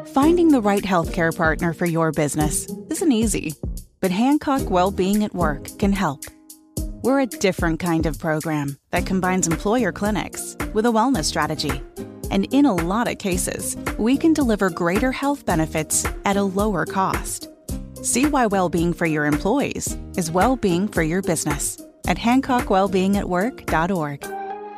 Finding the right healthcare partner for your business isn't easy, but Hancock Wellbeing at Work can help. We're a different kind of program that combines employer clinics with a wellness strategy. And in a lot of cases, we can deliver greater health benefits at a lower cost. See why well-being for your employees is well-being for your business at HancockWellbeingAtWork.org.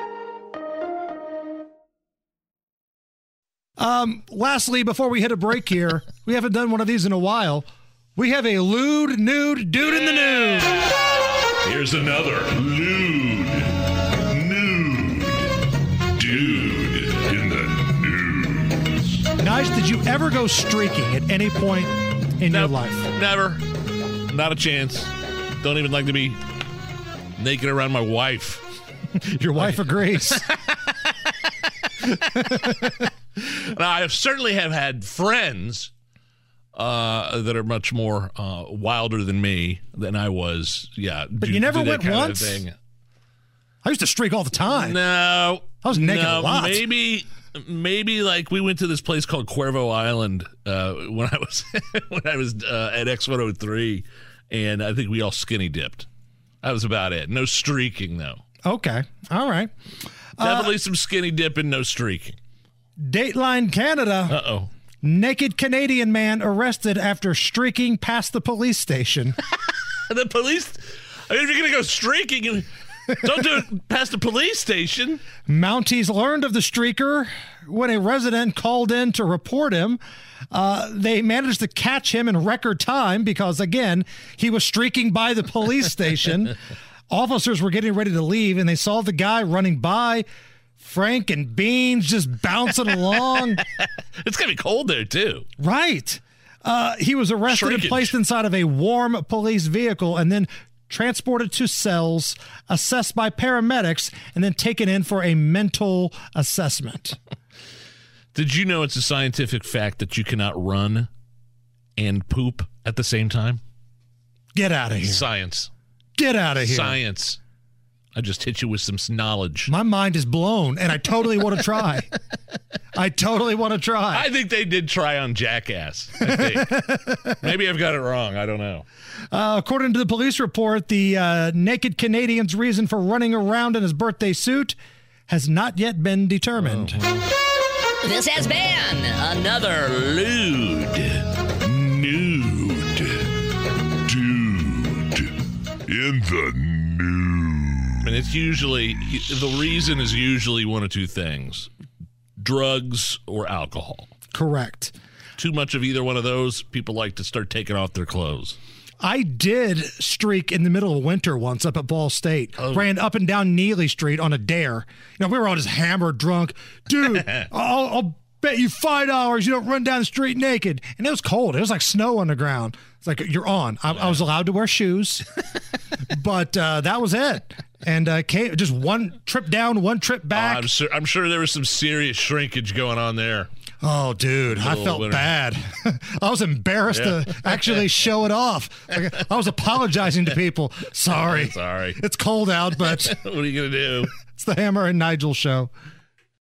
Lastly, before we hit a break here, we haven't done one of these in a while. We have a lewd, nude dude in the news. Here's another lewd, nude dude in the news. Nice. Did you ever go streaking at any point in your life? Never. Not a chance. Don't even like to be naked around my wife. Your wife agrees. Now, I certainly have had friends that are much more wilder than me than I was. Yeah, but you never went once. I used to streak all the time. No, I was naked a lot. Maybe like we went to this place called Cuervo Island when I was at X103, and I think we all skinny dipped. That was about it. No streaking though. Okay, all right. Definitely some skinny dipping, no streaking. Dateline Canada. Uh-oh. Naked Canadian man arrested after streaking past the police station. The police? I mean, if you're going to go streaking, don't do it past the police station. Mounties learned of the streaker when a resident called in to report him. They managed to catch him in record time because, again, he was streaking by the police station. Officers were getting ready to leave, and they saw the guy running by. Frank and Beans just bouncing along. It's going to be cold there, too. Right. He was arrested and placed inside of a warm police vehicle and then transported to cells, assessed by paramedics, and then taken in for a mental assessment. Did you know it's a scientific fact that you cannot run and poop at the same time? Get out of here. Science. Get out of here. Science. I just hit you with some knowledge. My mind is blown, and I totally want to try. I think they did try on Jackass. I think. Maybe I've got it wrong. I don't know. According to the police report, the naked Canadian's reason for running around in his birthday suit has not yet been determined. This has been another lewd, nude dude in the news. And it's usually, the reason is usually one of two things: drugs or alcohol. Correct. Too much of either one of those, people like to start taking off their clothes. I did streak in the middle of winter once up at Ball State. Ran up and down Neely Street on a dare. You know, we were all just hammered drunk. Dude, I'll bet you $5 you don't run down the street naked. And it was cold. It was like snow on the ground. It's like, you're on. I was allowed to wear shoes, but that was it. And just one trip down, one trip back. I'm sure there was some serious shrinkage going on there. Oh, dude, I felt bad. I was embarrassed to actually show it off. Like, I was apologizing to people. Sorry. Sorry. It's cold out, but what are you going to do? It's the Hammer and Nigel show.